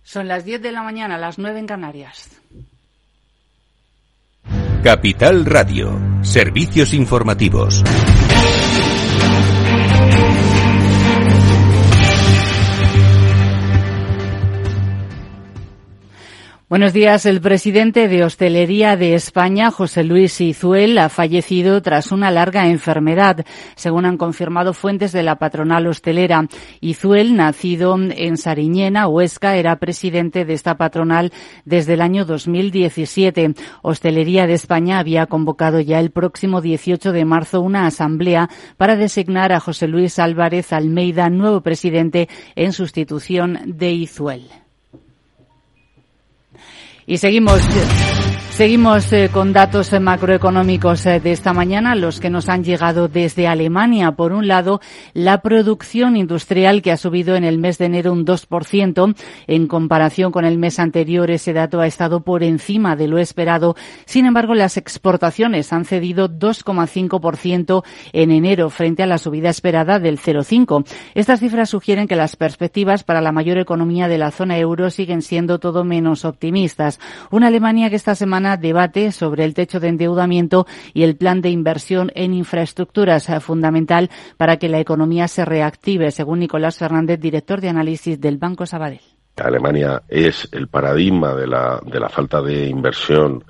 Son las 10 de la mañana, las 9 en Canarias. Capital Radio, servicios informativos. Buenos días. El presidente de Hostelería de España, José Luis Izuel, ha fallecido tras una larga enfermedad, según han confirmado fuentes de la patronal hostelera. Izuel, nacido en Sariñena, Huesca, era presidente de esta patronal desde el año 2017. Hostelería de España había convocado ya el próximo 18 de marzo una asamblea para designar a José Luis Álvarez Almeida nuevo presidente en sustitución de Izuel. Y seguimos con datos macroeconómicos de esta mañana, los que nos han llegado desde Alemania. Por un lado, la producción industrial, que ha subido en el mes de enero un 2%. En comparación con el mes anterior, ese dato ha estado por encima de lo esperado. Sin embargo, las exportaciones han cedido 2,5% en enero, frente a la subida esperada del 0,5%. Estas cifras sugieren que las perspectivas para la mayor economía de la zona euro siguen siendo todo menos optimistas. Una Alemania que esta semana debate sobre el techo de endeudamiento y el plan de inversión en infraestructuras, fundamental para que la economía se reactive, según Nicolás Fernández, director de análisis del Banco Sabadell. Alemania es el paradigma de la falta de inversión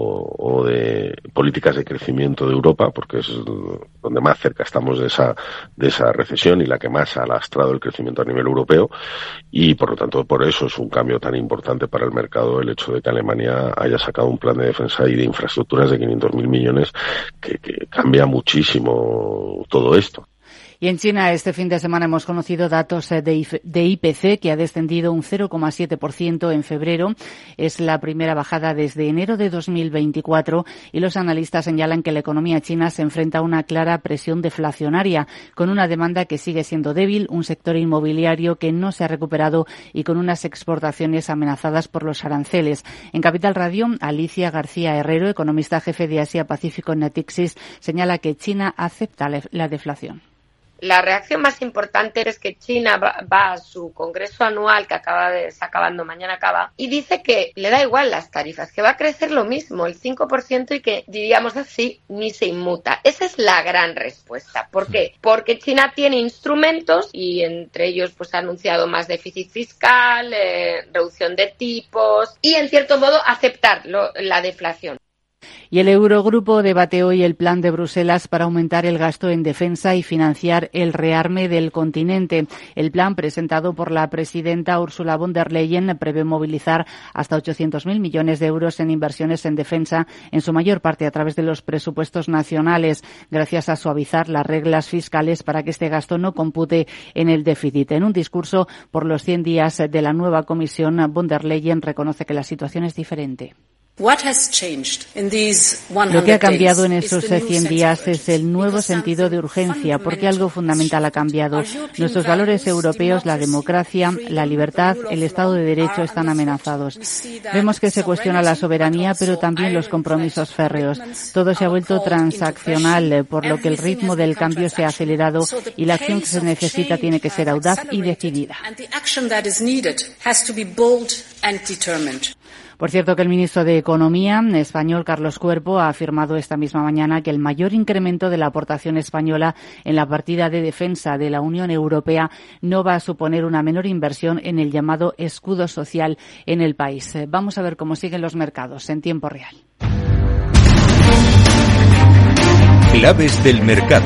o de políticas de crecimiento de Europa, porque es donde más cerca estamos de esa recesión y la que más ha lastrado el crecimiento a nivel europeo, y por lo tanto por eso es un cambio tan importante para el mercado el hecho de que Alemania haya sacado un plan de defensa y de infraestructuras de 500.000 millones que cambia muchísimo todo esto. Y en China, este fin de semana hemos conocido datos de IPC, que ha descendido un 0,7% en febrero. Es la primera bajada desde enero de 2024 y los analistas señalan que la economía china se enfrenta a una clara presión deflacionaria, con una demanda que sigue siendo débil, un sector inmobiliario que no se ha recuperado y con unas exportaciones amenazadas por los aranceles. En Capital Radio, Alicia García Herrero, economista jefe de Asia-Pacífico en Natixis, señala que China acepta la deflación. La reacción más importante es que China va a su congreso anual, que está acabando, mañana acaba, y dice que le da igual las tarifas, que va a crecer lo mismo, el 5%, y que, diríamos así, ni se inmuta. Esa es la gran respuesta. ¿Por qué? Porque China tiene instrumentos, y entre ellos pues ha anunciado más déficit fiscal, reducción de tipos, y en cierto modo aceptar la deflación. Y el Eurogrupo debate hoy el plan de Bruselas para aumentar el gasto en defensa y financiar el rearme del continente. El plan, presentado por la presidenta Ursula von der Leyen, prevé movilizar hasta 800.000 millones de euros en inversiones en defensa, en su mayor parte a través de los presupuestos nacionales, gracias a suavizar las reglas fiscales para que este gasto no compute en el déficit. En un discurso por los 100 días de la nueva Comisión, von der Leyen reconoce que la situación es diferente. Lo que ha cambiado en esos 100 días es el nuevo sentido de urgencia, porque algo fundamental ha cambiado. Nuestros valores europeos, la democracia, la libertad, el Estado de Derecho están amenazados. Vemos que se cuestiona la soberanía, pero también los compromisos férreos. Todo se ha vuelto transaccional, por lo que el ritmo del cambio se ha acelerado y la acción que se necesita tiene que ser audaz y decidida. Por cierto, que el ministro de Economía español, Carlos Cuerpo, ha afirmado esta misma mañana que el mayor incremento de la aportación española en la partida de defensa de la Unión Europea no va a suponer una menor inversión en el llamado escudo social en el país. Vamos a ver cómo siguen los mercados en tiempo real. Claves del mercado.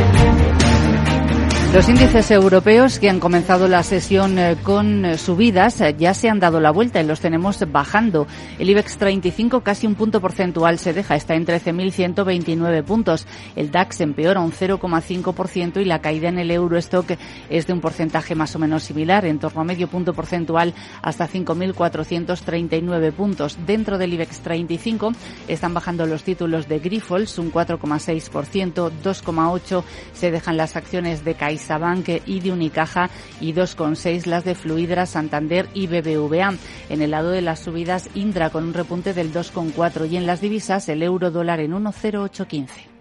Los índices europeos, que han comenzado la sesión con subidas, ya se han dado la vuelta y los tenemos bajando. El IBEX 35 casi un punto porcentual se deja, está en 13.129 puntos. El DAX empeora un 0,5% y la caída en el Eurostock es de un porcentaje más o menos similar, en torno a medio punto porcentual hasta 5.439 puntos. Dentro del IBEX 35 están bajando los títulos de Grifols un 4,6%, 2,8% se dejan las acciones de CaixaBank y de Unicaja y 2,6 las de Fluidra, Santander y BBVA. En el lado de las subidas, Indra con un repunte del 2,4 y en las divisas el euro dólar en 1,0815.